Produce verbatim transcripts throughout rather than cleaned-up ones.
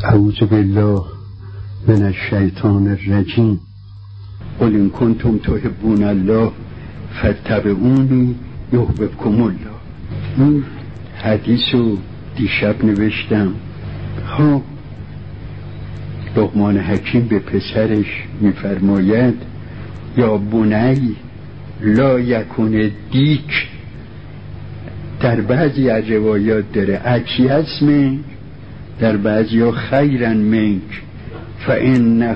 اعوذ بالله من الشیطان الرجیم. قل ان کنتم تحبون الله فاتبعونی یحببکم الله. این حدیث رو دیشب نوشتم. خب لقمان حکیم به پسرش میفرماید یا بنی لا یکون دیک. در بعضی از روایات داره اکیس منک، در بعضی ها خیرن منک، فانه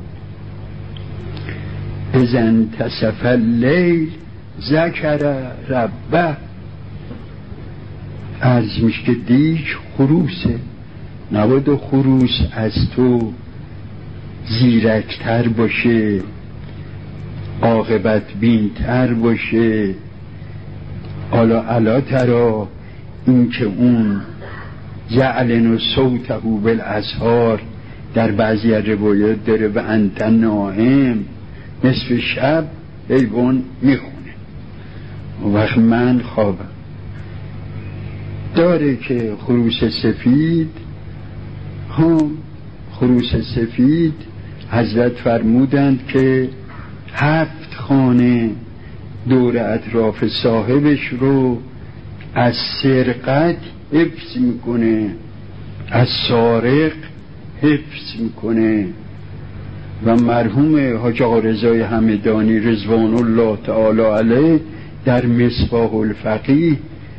اذا انتصف اللیل ذکر ربه. عرض میشه که دیک خروسه، نباید خروس از تو زیرکتر باشه، عاقبت بینتر باشه. حالا علا ترا این که اون جعلن صوته بالاسحار در بعضی از روایات داره و انت نائم نصف شب حیوان میخونه و وقت من خوابم. داره که خروس سفید، هم خروس سفید حضرت فرمودند که هفت خانه دور اطراف صاحبش رو از سرقت حفظ میکنه، از سارق حفظ میکنه. و مرحوم حاج آقا رضای همدانی رضوان الله تعالی علیه در مصباح الفقیه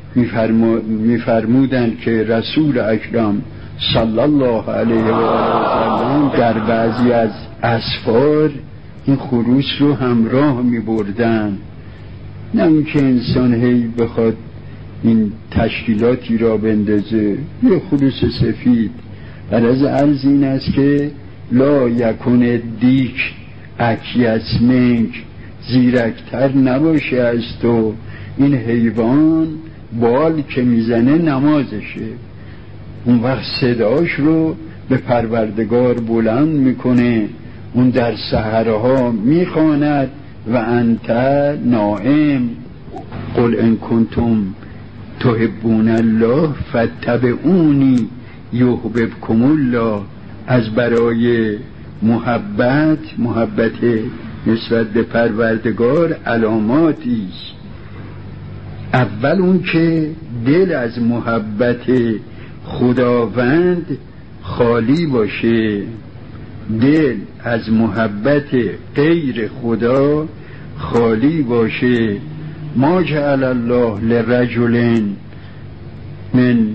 میفرمودند که رسول اکرم صلی الله علیه و آله در بعضی از اسفار این خروس رو همراه میبردن. نه اینکه انسان هی بخواد این تشکیلاتی را بندازه. یه خروس سفید در از عرض این است که لا یکون دیک اکیس منک، زیرکتر نباشه از تو. این حیوان بال که میزنه نمازشه، اون وقت صداش رو به پروردگار بلند میکنه، اون در سحرها میخواند و انت نائم. قل ان کنتم تحبون الله فاتبعونی یحببکم الله. از برای محبت، محبت نسبت به پروردگار علاماتی است. اول اون که دل از محبت خداوند خالی باشه، دل از محبت غیر خدا خالی باشه. ما جعل الله لرجل من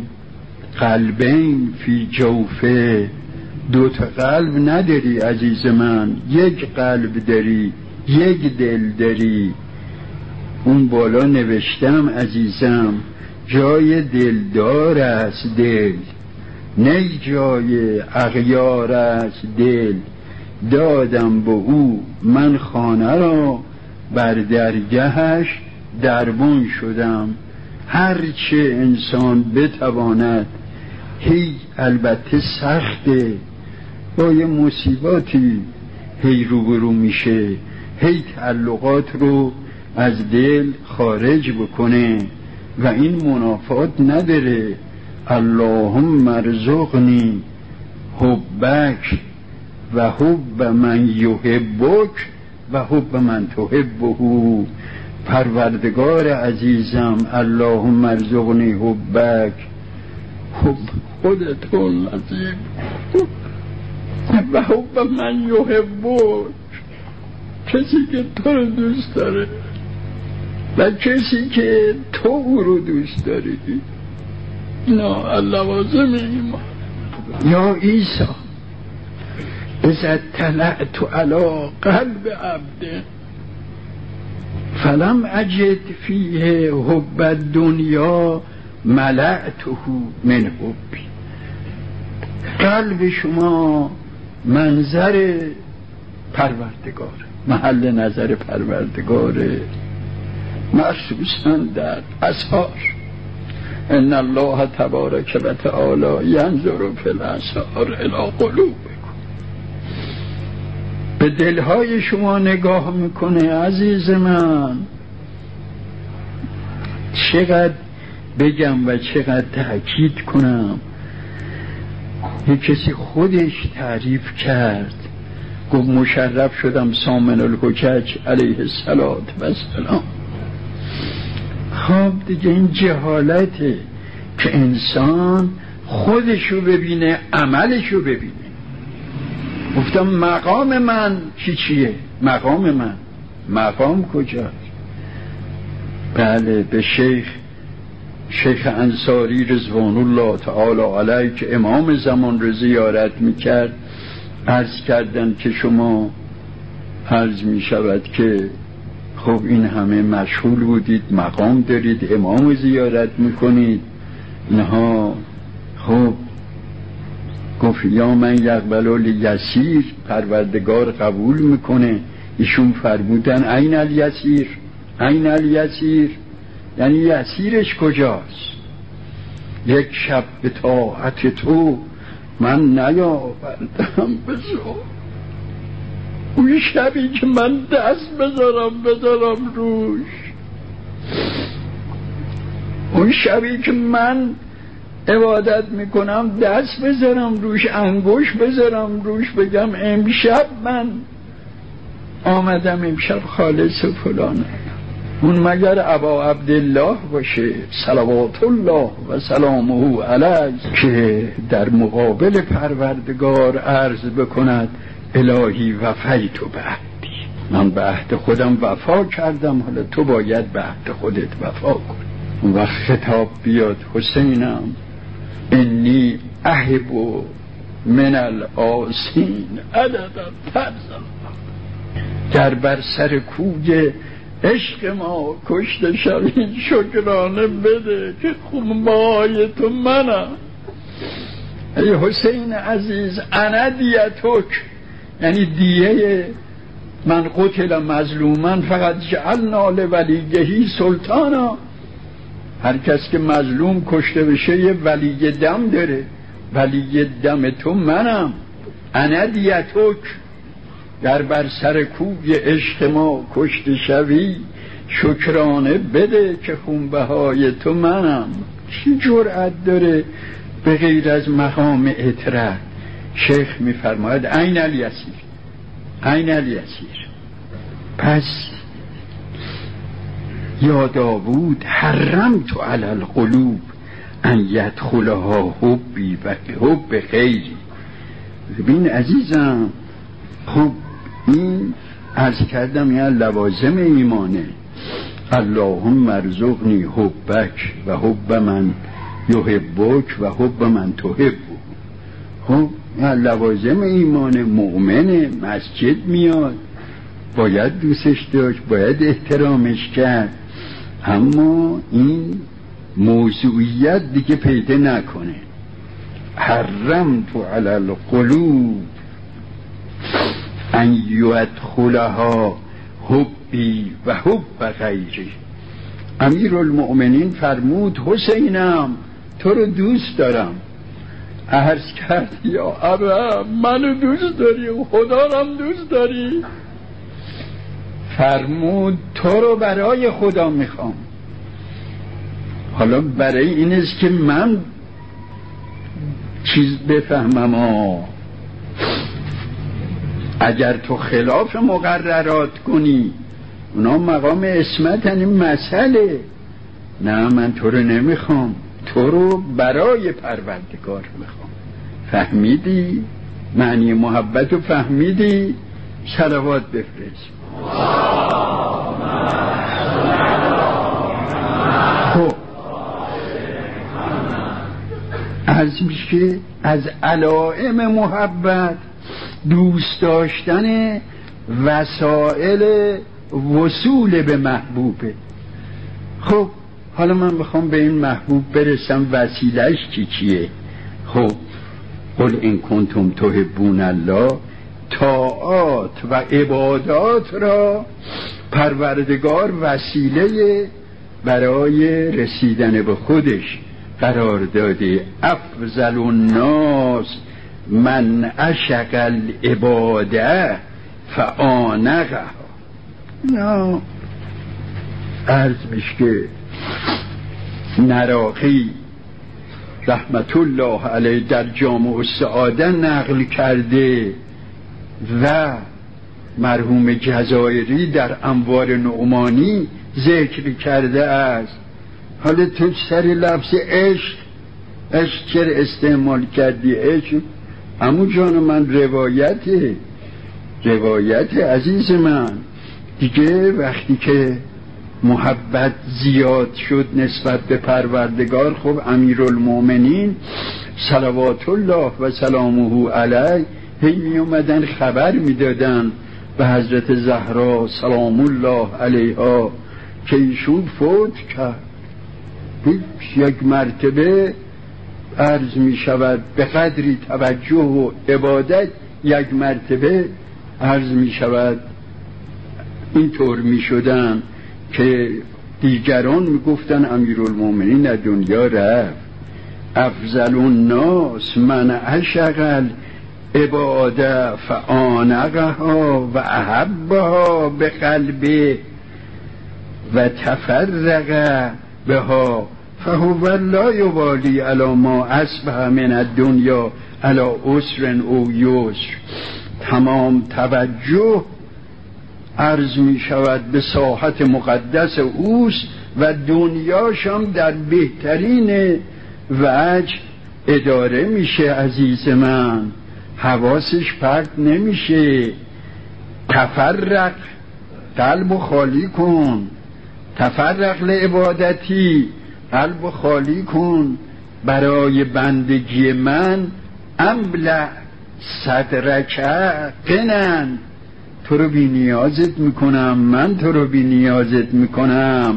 قلبین فی جوفه. دو تا قلب نداری عزیز من، یک قلب داری، یک دل داری. اون بالا نوشتم عزیزم جای دلدار است دل، نه جای اغیار است دل. دادم به او من خانه را، بر درگهش دربان شدم. هرچه انسان بتواند، هی البته سخته، با یه مصیباتی هی روبرو میشه، هی تعلقات رو از دل خارج بکنه و این منافات نداره. اللهم ارزقنی حبک و حب من یحبک و حب من تحبه. پروردگار عزیزم اللهم ارزقنی حبک، حب خودت العظیم، و حب من یحبک، کسی که تو رو دوست داره و کسی که تو او رو دوست داری. نه لوازم ایمان. یا عیسی اذا اطلعت علی قلب عبد فلم اجد فیه حب الدنیا ملأته من حبی. قلب شما منظر پروردگار، محل نظر پروردگاره، مخصوصا در اسحار. ان الله تبارک و تعالی ینظر فی الاسحار الی قلوبکم. به دلهای شما نگاه میکنه عزیز من. چقدر بگم و چقدر تأکید کنم، یک کسی خودش تعریف کرد، گفت مشرف شدم سامن الحجج علیه الصلاة و السلام. خب دیگه این جهالته که انسان خودشو ببینه، عملشو ببینه. گفتم مقام من چی چیه؟ مقام من مقام کجاست؟ بله، به شیخ شیخ انصاری رضوان الله تعالی علیه که امام زمان رو زیارت میکرد عرض کردن که شما عرض میشود که خب این همه مشغول بودید، مقام دارید، امام زیارت میکنید اینها. خب گفت یا من یقبل الیسیر، پروردگار قبول میکنه. ایشون فرمودن این الیسیر، این الیسیر یعنی یسیرش کجاست؟ یک شب به طاعت تو من نیاوردم بزار، اون شبی که من دست بذارم بذارم روش، اون شبی که من عبادت میکنم دست بذارم روش، انگوش بذارم روش، بگم امشب من آمدم، امشب خالص فلانه. اون مگر ابا عبدالله باشه صلوات الله و سلامه علیه که در مقابل پروردگار عرض بکند الهی وفیت بعهدی، من به عهد خودم وفا کردم، حالا تو باید به عهد خودت وفا کن. اون وقت خطاب بیاد حسینم انی احب من الآسین عدد فرزم، در بر سر کوی عشق ما کشته شوید شکرانه بده که خونبای تو منم. ای حسین عزیز انا دیتک، یعنی دیه من قتل مظلومن فقط جعلنا لولیهی سلطانا، هر کس که مظلوم کشته بشه یه ولی دم داره، ولی دم تو منم. انا دیتک، در بر سر کوی عشق ما کشته شوی شکرانه بده که خونبهای تو منم. کی جرأت داره به غیر از مقام اطرح؟ شیخ میفرماید این الیسیر، این الیسیر. پس یا داوود حرمت علی القلوب ان یدخلها حبی و حب غیری. ببین عزیزم، خب این عرض کردم یعنی لوازم ایمانه. اللهم ارزقنی حبک و حب من یحبک و حب من تحب. خب یعنی لوازم ایمانه. مؤمنه، مسجد میاد، باید دوستش داشت، باید احترامش کرد، اما این موضوعیت دیگه پیدا نکنه. حرمت علی القلوب ان یدخلها حبی و حب غیری. امیر المؤمنین فرمود حسینم تو رو دوست دارم. عرض کرد یا ابا منو دوست داری خدا رو هم دوست داری؟ فرمود تو رو برای خدا میخوام. حالا برای این است که من چیز بفهمم. آه اگر تو خلاف مقررات کنی اونا مقام عصمت، این مسئله. نه من تو رو نمیخوام، تو رو برای پروردگار میخوام. فهمیدی؟ معنی محبت رو فهمیدی؟ صلوات بفرست. خب از میشه از علائم محبت دوست داشتن وسائل وصول به محبوبه. خب حالا من بخوام به این محبوب برسم، وسیلهش چی چیه؟ خب قل این کنتم تحبون الله، طاعات و عبادات را پروردگار وسیله برای رسیدن به خودش قرار داده. افضل الناس من عشق العباده فآنقها. نه عرض میشه که نراقی رحمت الله علیه در جامع السعاده نقل کرده و مرحوم جزایری در انوار نعمانی ذکر کرده است. حالا تو سر لفظ عشق عشق چرا استعمال کردی؟ عشق عمو جان من روایته روایت عزیز من دیگه. وقتی که محبت زیاد شد نسبت به پروردگار، خب امیرالمؤمنین صلوات الله و سلامه علیه هی می اومدن خبر میدادن به حضرت زهرا سلام الله علیها که ایشون فوت کرد. یک مرتبه عرض می شود به قدری توجه و عبادت، یک مرتبه عرض می شود اینطور می شدن که دیگران می گفتن امیرالمؤمنین در دنیا رفت، افضل الناس من عشق العباده فآنقها و احبها به قلبه و تفرق بها فهو لا یوالی علی ما اصبح من الدنیا علی عسر او یسر. تمام توجه عرض می شود به ساحت مقدس اوست و دنیاشم در بهترین وجه اداره میشه. عزیز من حواسش پرت نمیشه. تفرق، قلب خالی کن، تفرق لعبادتی، قلب خالی کن برای بندگی من. املع صدرک غنن، تو رو بی نیازت میکنم، من تو رو بی نیازت میکنم.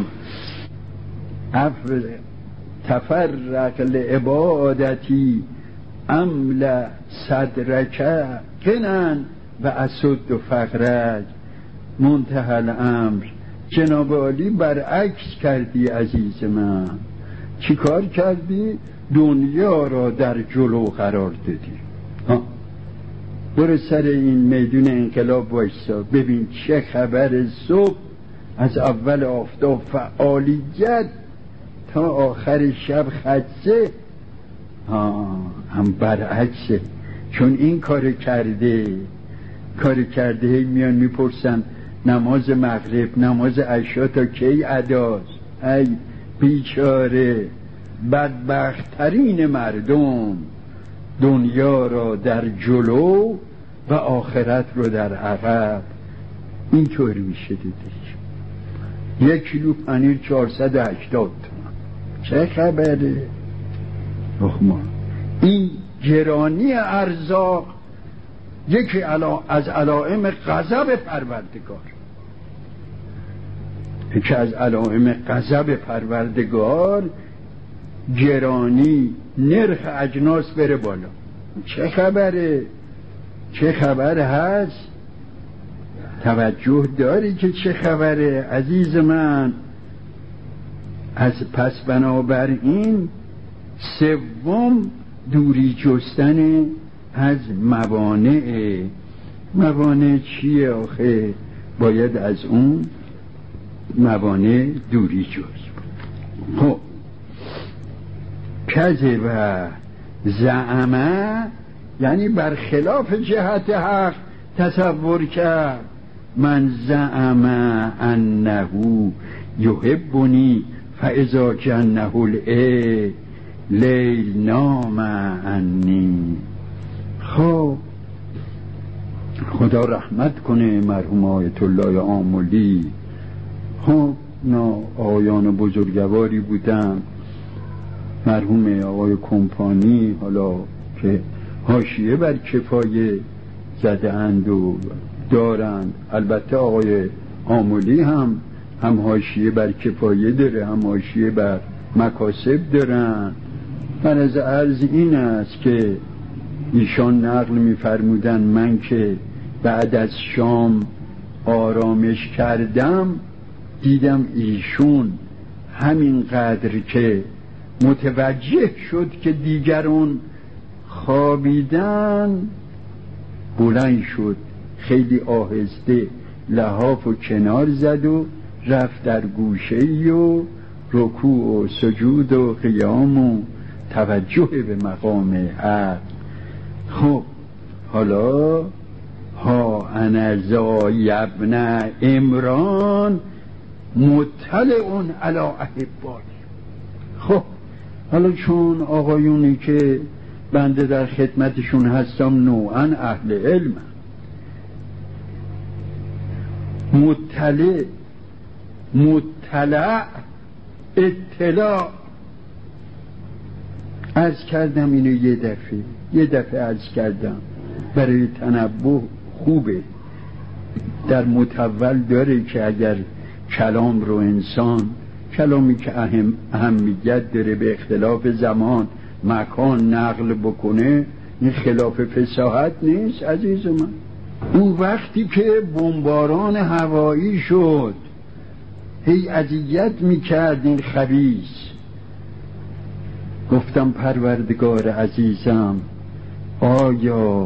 تفرق لعبادتی املع صدرک غنن و اسد فقرک. منتهی الامر جناب عالی برعکس کردی عزیز من. چی کار کردی؟ دنیا را در جلو قرار دادی. ها برو سر این میدون انقلاب وایسا ببین چه خبر صبح، از اول آفتاب فعالیت تا آخر شب خدسه. ها هم برعکسه، چون این کار کرده کار کرده هی میان میپرسن نماز مغرب نماز عشا تا کی اداست؟ ای بیچاره بدبخت‌ترین مردم دنیا را در جلو و آخرت رو در عقب. اینطور میشه دیدش. یک کیلو پنیر چهارصد و هشتاد تومان، چه خبره؟ رحمان این گرانی ارزاق یکی علا از علائم غضب پروردگار، یکی از علائم غضب پروردگار گرانی نرخ اجناس بره بالا. چه خبره؟ چه خبر هست؟ توجه داری که چه خبره عزیز من؟ از پس بنابراین سوم دوری جستن از موانع. موانع چیه آخه؟ باید از اون موانع دوری جست. خب کذب و زعمه یعنی برخلاف جهت حق تصور کرد. من زعمه انه یحبنی فاذا جنه اللیل نام عنی. خب خدا رحمت کنه مرحوم آیت الله آملی. خب نا آقایان بزرگواری بودن، مرحوم آقای کمپانی حالا که حاشیه بر کفایه زده اند و دارند، البته آقای آملی هم هم حاشیه بر کفایه داره هم حاشیه بر مکاسب دارن. من از عرض این است که ایشان نقل می‌فرمودن من که بعد از شام آرامش کردم دیدم ایشون همینقدر که متوجه شد که دیگران خوابیدن بلند شد، خیلی آهسته لحاف و کنار زد و رفت در گوشه‌ای و رکوع و سجود و قیام و توجه به مقام حق. خب حالا ها انا ذا ابن عمران مطلع علی احبای. خب حالا چون آقایونی که بنده در خدمتشون هستم نوعا اهل علم، مطلع مطلع اطلاع عرض کردم، اینو یه دفعه یه دفعه عرض کردم برای تنبه خوبه. در متول داره که اگر کلام رو انسان، کلامی که اهم اهمیت داره به اختلاف زمان مکان نقل بکنه، این خلاف فصاحت نیست عزیز من. اون وقتی که بمباران هوایی شد هی اذیت میکرد این خبیث، گفتم پروردگار عزیزم آیا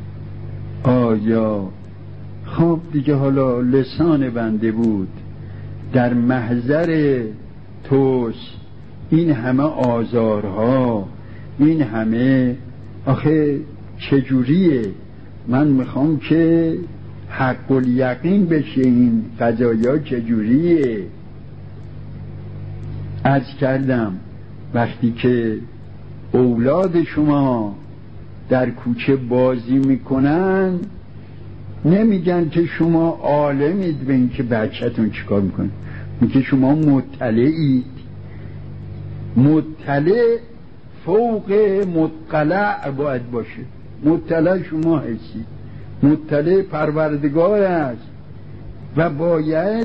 آیا خب دیگه حالا لسان بنده بود، در محضر توست این همه آزارها، این همه، آخه چجوریه؟ من میخوام که حق الیقین بشه این قضایا چجوریه. عرض کردم وقتی که اولاد شما در کوچه بازی میکنن نمیگن که شما عالمید به این که بچه‌تون چیکار میکنه، میگه شما مطلعید. مطلع فوق مطلع باید باشه. مطلع شما هستید، مطلع پروردگار است و باید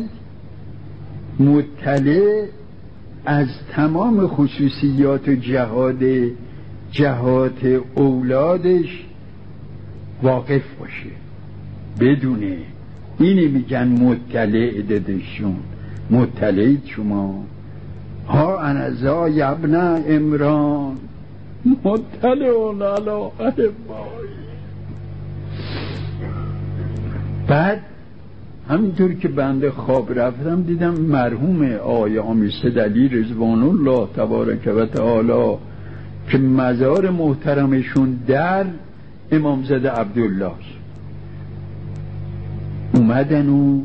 مطلع از تمام خصوصیات و جهاد جهات اولادش واقف باشه، بدونه. اینی میگن مطلع ددشون، مطلعید شما. ها انا ذا ابن عمران مطلع علی احبای. بعد همینطور که بنده خواب رفتم دیدم مرحوم آقای آمیسد علی رضوان الله تبارک و تعالی که مزار محترمشون در امامزاده عبدالله اومدن و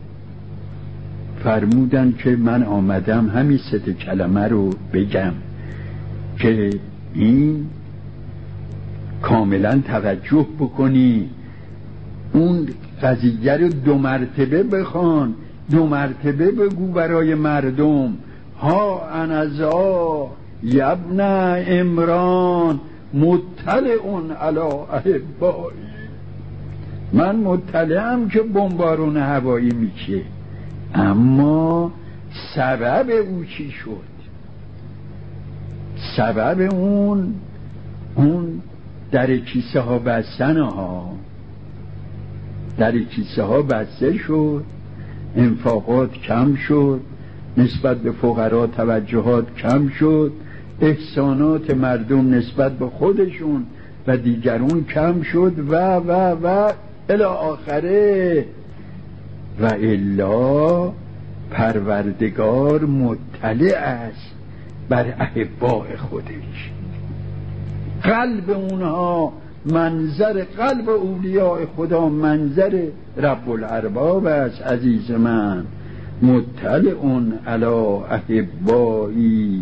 فرمودن که من آمدم همین سه کلمه رو بگم که این کاملا توجه بکنی، اون قضیه رو دو مرتبه بخوان، دو مرتبه بگو برای مردم. ها انا ذا ابن عمران مطلع علی احبای. من مطلعم که بمبارون هوایی میشه، اما سبب او چی شد؟ سبب اون اون در کیسه ها بستن ها، در کیسه ها بسته شد، انفاقات کم شد، نسبت به فقرا توجهات کم شد، احسانات مردم نسبت به خودشون و دیگرون کم شد و و و الی آخره. و الا پروردگار مطلع است بر احباء خودش. قلب اونها منظر، قلب اولیاء خدا منظر رب الارباب است عزیز من. مطلع علی احبایی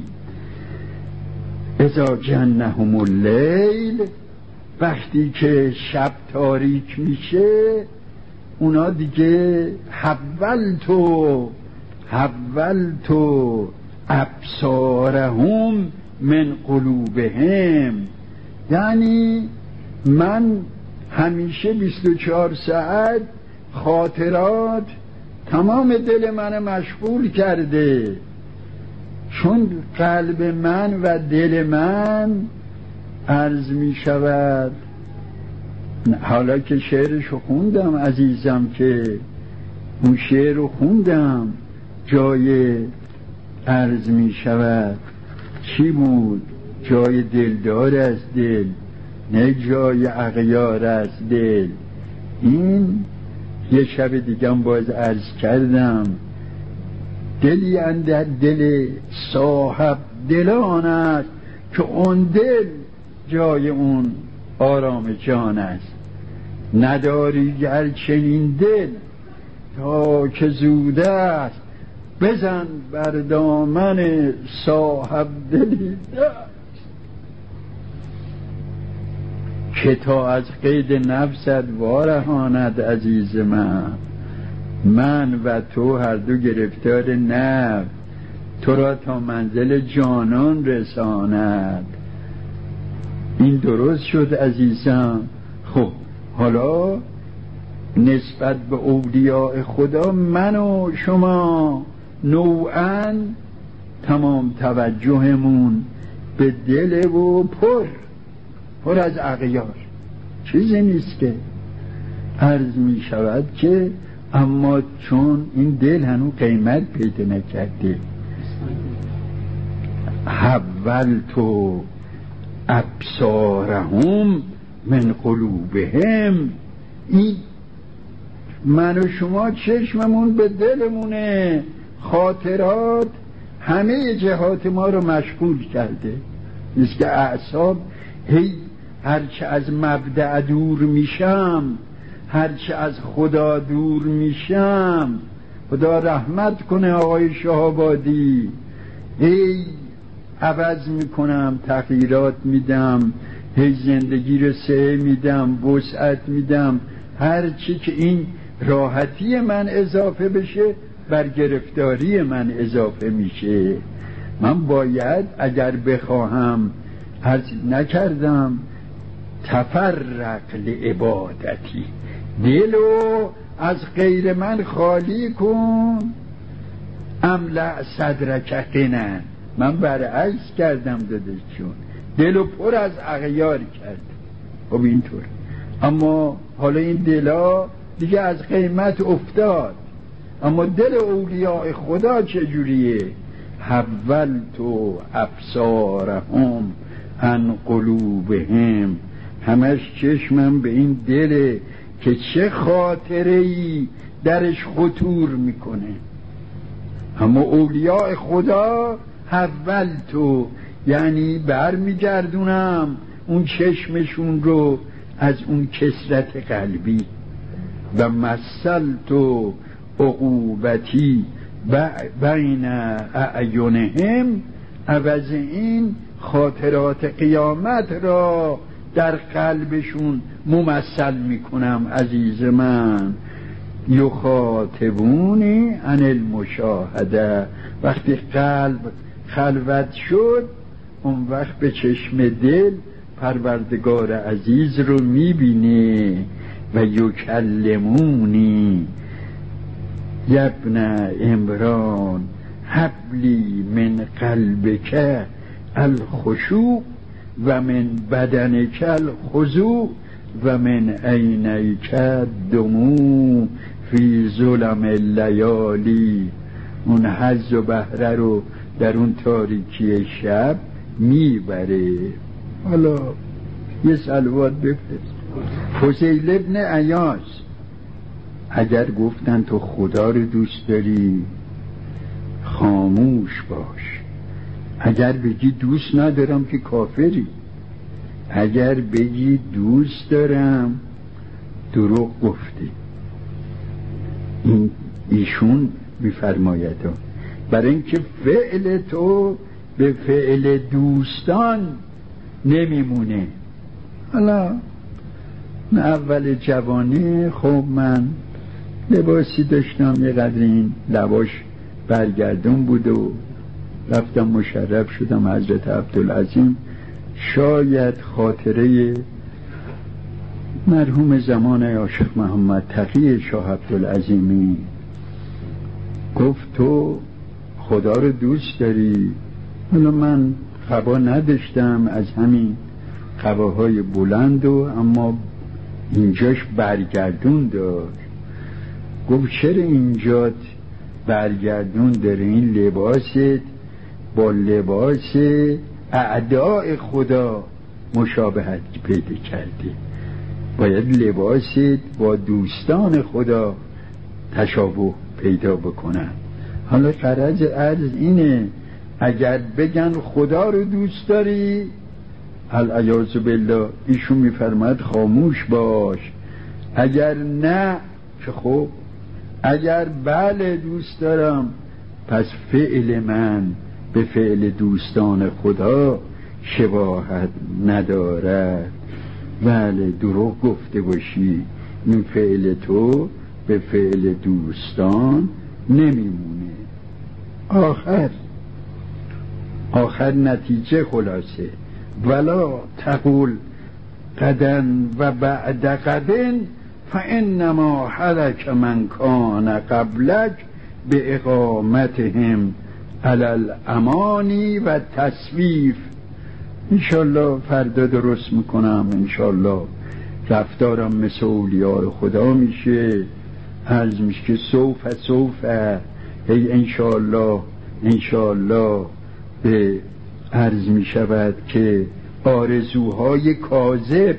اذا جنهم اللیل. وقتی که شب تاریک میشه اونا دیگه حولتو حولتو ابصارهم من قلوبهم، یعنی من همیشه بیست و چهار ساعت خاطرات تمام دل من مشغول کرده، چون قلب من و دل من عرض می شود. حالا که شعرشو خوندم عزیزم، که اون شعر رو خوندم، جای عرض می شود چی بود؟ جای دلدار از دل، نه جای اغیار از دل. این یه شب دیگم باز عرض کردم، دلی اندر دل صاحب دلان است که اون دل جای اون آرام جان است. نداری گر چنین دل تا که زوده است، بزن بر دامن صاحب دلی دست. که تا از قید نفست وارهاند عزیز من، من و تو هر دو گرفتار نفس، تو را تا منزل جانان رساند. این درست شد عزیزم. خب حالا نسبت به اولیاء خدا من و شما نوعاً تمام توجهمون به دل و پر پر از اغیار، چیزی نیست که عرض می شود که اما چون این دل هنوز قیمت پیدا نکرده، حولت ابصارهم من قلوبهم، این من و شما چشممون به دلمونه، خاطرات همه جهات ما رو مشغول کرده. نیست که اعصاب هی هرچه از مبدأ دور میشم، هرچه از خدا دور میشم، خدا رحمت کنه آقای شهابادی، هی عوض میکنم، تغییرات میدم، هی زندگی رو سعی میدم، وسعت میدم، هرچی که این راحتی من اضافه بشه بر گرفتاری من اضافه میشه. من باید اگر بخواهم، عرض نکردم تفرق لعبادتی، دلو از غیر من خالی کن، املأ صدرک غنا. من برعکس کردم دادشون، دلو پر از اغیار کرد. خب اینطور. اما حالا این دلا دیگه از قیمت افتاد. اما دل اولیاء خدا چجوریه؟ حولت ابصارهم عن قلوبهم، همش چشمم به این دله که چه خاطره‌ای درش خطور میکنه. اما اولیاء خدا حولت یعنی بر میگردونم اون چشمشون رو از اون کسرت قلبی. و مثلت عقوبتی بین اعینهم، عوض این خاطرات قیامت را در قلبشون ممثل میکنم عزیز من. یخاطبونی عن المشاهده، وقتی قلب خلوت شد اون وقت به چشم دل پروردگار عزیز رو میبینه. و یکلمونی یبن عمران حبلی من قلبک الخشوع و من بدنک الخضوع و من عینیک الدموع فی ظلم اللیالی. اون حظ و بهره رو در اون تاریکی شب میبره. حالا یه صلوات بفرست. فضیل ابن عیاض اگر گفتن تو خدا رو دوست داری خاموش باش، اگر بگی دوست ندارم که کافری، اگر بگی دوست دارم دروغ گفتی. این ایشون میفرماید برای اینکه فعل تو به فعل دوستان نمیمونه. حالا اول جوانی خب من لباسی داشتم یه قدر این لباش برگردون بود و رفتم مشرف شدم حضرت عبدالعظیم. شاید خاطره مرحوم زمان عاشق محمد تقی شاه عبدالعظیمی گفت تو خدا رو دوست داری؟ حالا من قبا نداشتم از همین قباهای بلند و اما اینجاش برگردون داشت. گفت چرا اینجات برگردون داره؟ این لباست با لباس اعداء خدا مشابهت پیدا کرده، باید لباست با دوستان خدا تشابه پیدا بکنن. حالا غرض عرض اینه اگر بگن خدا رو دوست داری، العیاذ بالله، ایشون میفرماد خاموش باش. اگر نه که خب، اگر بله دوست دارم، پس فعل من به فعل دوستان خدا شباهت ندارد. بله دروغ گفته باشی، این فعل تو به فعل دوستان نمیمونه. آخر آخر نتیجه خلاصه، ولا تقول قدن و بعد قدن فانما هلک من کان قبلک به اقامتهم علی الامانی و تصویف. انشالله فردا درست میکنم، انشالله رفتارم مثل اولیاء خدا میشه، عرض میشه که سوف سوف هی انشالله انشالله به عرض میشود که آرزوهای کاذب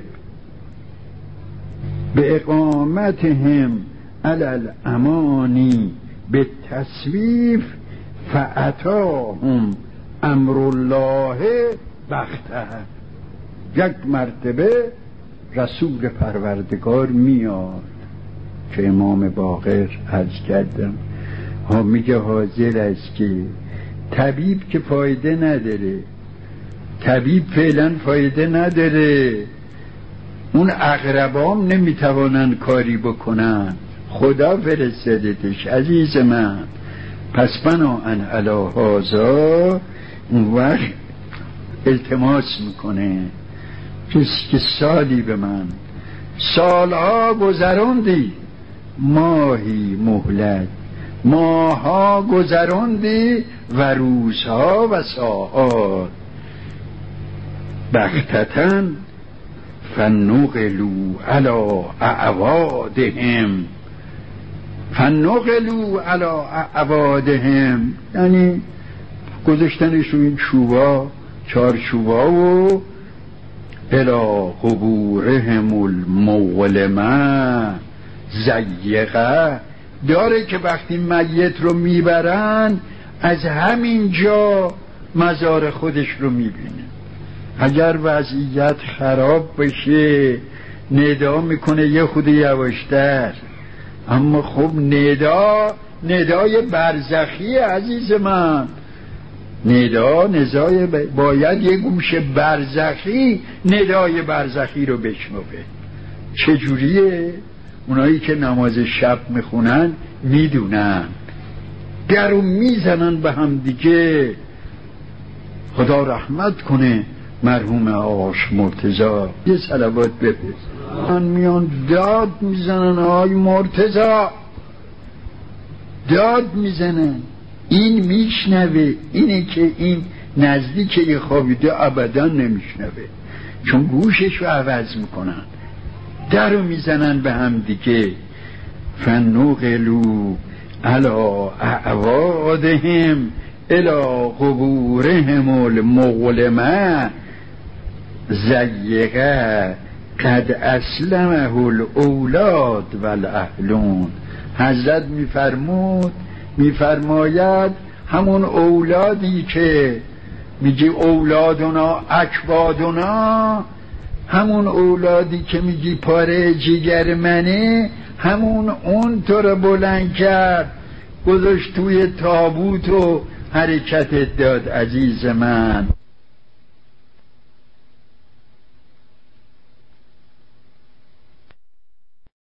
به اقامتهم علی الامانی به تصویف فاتاهم امر الله بغته. یک مرتبه رسول پروردگار میاد که امام باقر عرض کردم ها میگه حاضر است که طبیب که فایده نداره، طبیب فعلا فایده نداره، اون اقربام نمیتوانن کاری بکنن، خدا فرستادتش عزیز من. پس بناهن علی هذا اون وقت التماس میکنه کسی که سالی به من سالها گذراندی، ماهی مهلت ماها گذراندی و روزها و ساعات، بغتتن فنقلوا علی اعوادهم فنقلوا علی اعوادهم، یعنی گذاشتنش رو این چوبا، چار چوبا و الی قبورهم المظلمه ضیقه، داره که وقتی میت رو میبرن از همین جا مزار خودش رو میبینه. اگر وضعیت خراب بشه ندا میکنه یه خود یواشتر، اما خب ندا ندای برزخی عزیز من، ندا نزای ب... باید یه گوش برزخی ندای برزخی رو بشنوه. چجوریه؟ اونایی که نماز شب میخونن میدونن، درو میزنن به هم دیگه. خدا رحمت کنه مرحوم آقاش مرتضی، یه صلوات بفرست. من میان داد میزنن آی مرتضی، داد میزنن، این میشنوه، اینه که این نزدیک یه خوابیده ابدا نمیشنوه، چون گوشش رو عوض میکنن، درو میزنن به هم دیگه. فنقلوا علی اعوادهم الی قبورهم المظلمه ضیقه قد اسلمه الاولاد والاهلون. حضرت میفرمود میفرماید همون اولادی که میگی اولادنا اکبادنا، همون اولادی که میگی پاره جگر منه، همون اون تو رو بلند کرد گذاشت توی تابوت و حرکتت داد عزیز من.